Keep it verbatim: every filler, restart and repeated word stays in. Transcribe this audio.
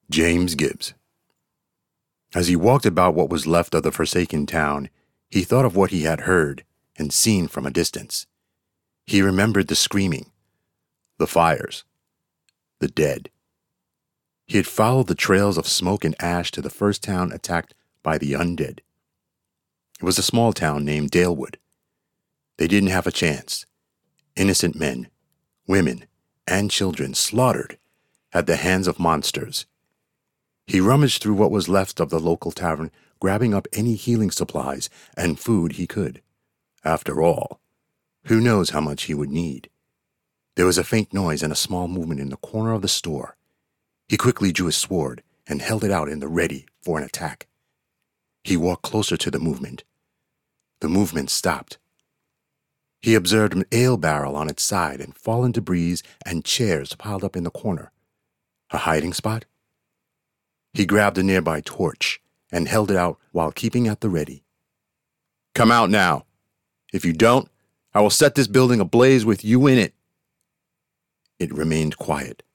James Gibbs. As he walked about what was left of the forsaken town, he thought of what he had heard and seen from a distance. He remembered the screaming, the fires, the dead. He had followed the trails of smoke and ash to the first town attacked by the undead. It was a small town named Dalewood. They didn't have a chance. Innocent men, women, and children slaughtered at the hands of monsters. He rummaged through what was left of the local tavern, grabbing up any healing supplies and food he could. After all, who knows how much he would need? There was a faint noise and a small movement in the corner of the store. He quickly drew his sword and held it out in the ready for an attack. He walked closer to the movement. The movement stopped. He observed an ale barrel on its side and fallen debris and chairs piled up in the corner. A hiding spot? He grabbed a nearby torch and held it out while keeping at the ready. "Come out now. If you don't, I will set this building ablaze with you in it." It remained quiet.